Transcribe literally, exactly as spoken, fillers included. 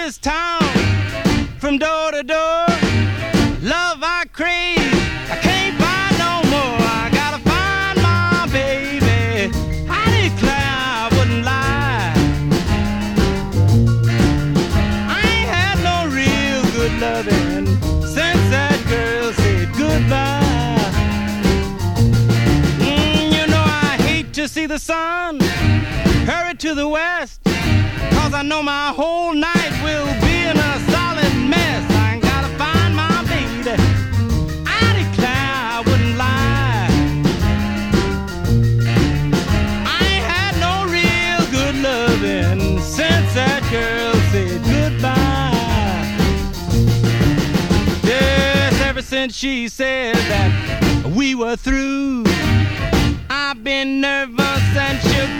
this town from door to door. Love I crave, I can't buy no more. I gotta find my baby. I declare I wouldn't lie. I ain't had no real good loving since that girl said goodbye. Mm, you know I hate to see the sun hurry to the west, 'cause I know my whole night will be in a solid mess. I ain't gotta find my baby. I declare I wouldn't lie. I ain't had no real good loving since that girl said goodbye. Yes, ever since she said that we were through, I've been nervous and shook